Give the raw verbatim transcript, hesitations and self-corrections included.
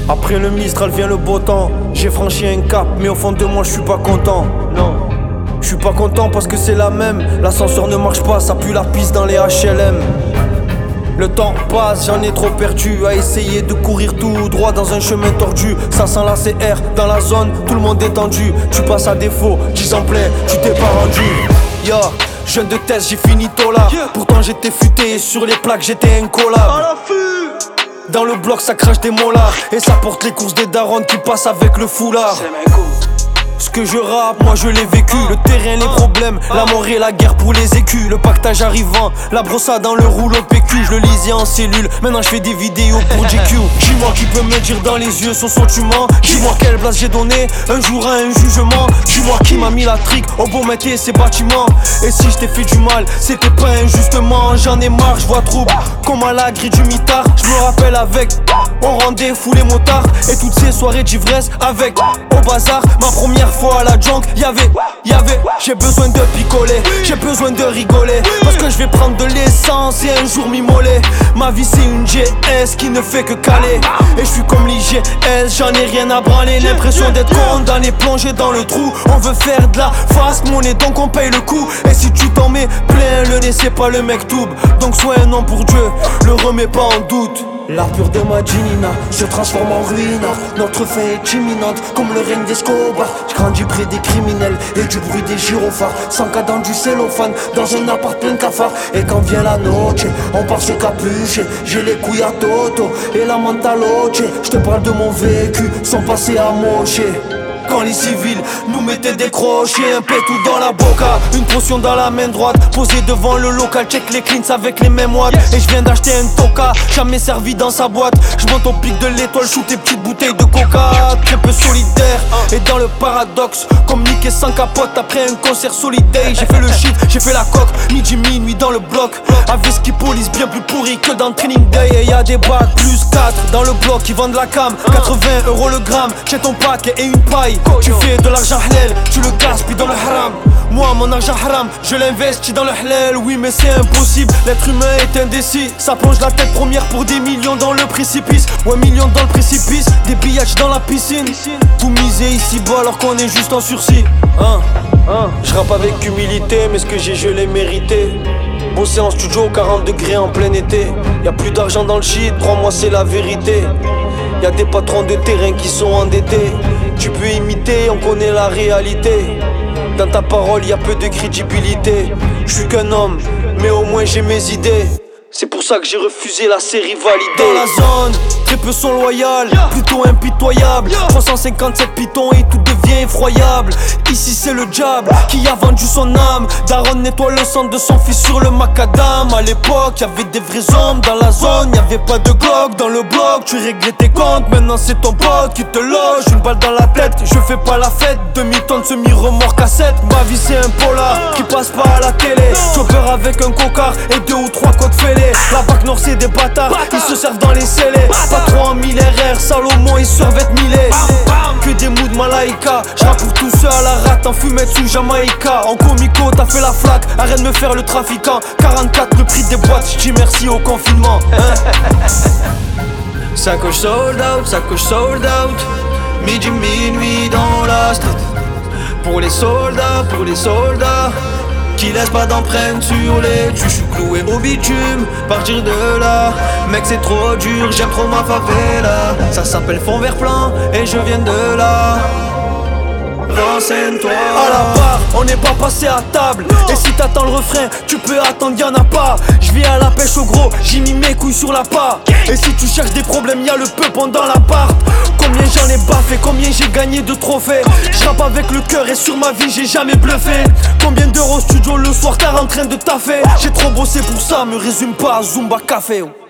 Après le Mistral vient le beau temps. J'ai franchi un cap, mais au fond de moi je suis pas content. Non, je suis pas content parce que c'est la même. L'ascenseur ne marche pas, ça pue la pisse dans les H L M. Le temps passe, j'en ai trop perdu à essayer de courir tout droit dans un chemin tordu. Ça sent la C R dans la zone, tout le monde est tendu. Tu passes à défaut, dix ans plein, tu t'es pas rendu. Yo, jeune de test, j'ai fini tôt là. Pourtant j'étais futé et sur les plaques j'étais incollable. Dans le bloc ça crache des molars et ça porte les courses des darons qui passent avec le foulard. Ce que je rappe, moi je l'ai vécu. Le terrain, les problèmes, la mort et la guerre pour les écus. Le pactage arrivant, la brossa dans le rouleau P Q. Je le lisais en cellule, maintenant je fais des vidéos pour J Q. Dis-moi qui peut me dire dans les yeux son son tu mens. Dis-moi quelle place j'ai donné un jour à un jugement. Dis-moi qui m'a mis la trique au beau métier ces bâtiments. Et si je t'ai fait du mal, c'était pas injustement. J'en ai marre, je vois trouble, comme à la grille du mitard. Je me rappelle avec, on rendait fou les motards. Et toutes ces soirées d'ivresse avec, au bazar, ma première fois à la junk, y'avait, y'avait, j'ai besoin de picoler, j'ai besoin de rigoler. Parce que je vais prendre de l'essence et un jour m'immoler. Ma vie c'est une G S qui ne fait que caler. Et je suis comme l'I G S, j'en ai rien à branler. L'impression d'être condamné, plongé dans le trou. On veut faire de la fast money, donc on paye le coup. Et si tu t'en mets plein le nez, c'est pas le mec toub. Donc sois un homme pour Dieu, le remets pas en doute. L'art pur de ma Ginina se transforme en ruine. Notre fin est imminente comme le règne d'Escobar. Je grandis près des criminels et du bruit des gyrophares. Sans cas dans du cellophane, dans un appart plein de cafards. Et quand vient la noche, on part se capucher. J'ai les couilles à Toto et la mentaloche. Je te parle de mon vécu, sans passer à mocher. Quand les civils nous mettaient des crochets, un pétou dans la boca, une potion dans la main droite, posée devant le local, check les cleans avec les mêmes watts. Et je viens d'acheter un toka, jamais servi dans sa boîte. Je monte au pic de l'étoile, shoot tes petites bouteilles de coca. Très peu solidaire, et dans le paradoxe, comme Nick et sans capote après un concert solidaire. J'ai fait le shit, j'ai fait la coque, midi minuit dans le bloc. Avec ski police bien plus pourri que dans le training day. Et y'a des bacs plus quatre dans le bloc qui vendent la cam, quatre-vingts euros le gramme, j'ai ton pack et une paille. Tu fais de l'argent halal, tu le gaspilles dans le haram. Moi mon argent haram, je l'investis dans le halal. Oui mais c'est impossible, l'être humain est indécis. Ça plonge la tête première pour des millions dans le précipice. Ouais millions dans le précipice, des pillages dans la piscine. Tout miser ici bas alors qu'on est juste en sursis. Hein, hein. Je rappe avec humilité mais ce que j'ai je l'ai mérité. Bosser en studio quarante degrés en plein été. Y'a plus d'argent dans le shit, crois-moi c'est la vérité. Y'a des patrons de terrain qui sont endettés. Tu peux imiter, on connaît la réalité. Dans ta parole y'a peu de crédibilité. Je suis qu'un homme, mais au moins j'ai mes idées. C'est pour ça que j'ai refusé la série validée. Dans la zone, très peu sont loyaux, plutôt impitoyables. Trois cent cinquante-sept pitons et tout devient effroyable. Ici c'est le diable qui a vendu son âme. Daron nettoie le sang de son fils sur le macadam. À l'époque y'avait des vrais hommes dans la zone. Y'avait pas de Glock dans le bloc, tu réglais tes comptes. Maintenant c'est ton pote qui te loge, une balle dans la tête. Je fais pas la fête, demi-tonne semi-remorque à sept. Ma vie c'est un polar qui passe pas à la télé. Chopper avec un cocard et deux ou trois côtes fêlées. La bac nord c'est des bâtards, ils se servent dans les scellés. Pas trop en mille R R, Salomon ils survêtent mille. Que des moods malaïka, j'rappe pour tous ceux à la rate en fumette sous Jamaïca. En comico t'as fait la flaque, arrête de me faire le trafiquant. quarante-quatre le prix des boîtes, j'dis merci au confinement hein. Sacoche sold out, sacoche sold out. Midi minuit dans la street. Pour les soldats, pour les soldats qui laisse pas d'empreinte sur les tues. J'suis cloué au bitume, partir de là. Mec c'est trop dur, j'aime trop ma favela. Ça s'appelle fond vert plein et je viens de là. Renseigne-toi. À la barre, on n'est pas passé à table. Et si t'attends le refrain, tu peux attendre, y'en a pas. J'viens à la pêche au gros, j'ai mis mes couilles sur la part. Et si tu cherches des problèmes, y'a le peuple dans l'appart. Combien j'en ai baffé, combien j'ai gagné de trophées. J'rappe avec le cœur et sur ma vie j'ai jamais bluffé. Combien d'euros studio le soir t'as en train de taffer. J'ai trop bossé pour ça, me résume pas à Zumba Café.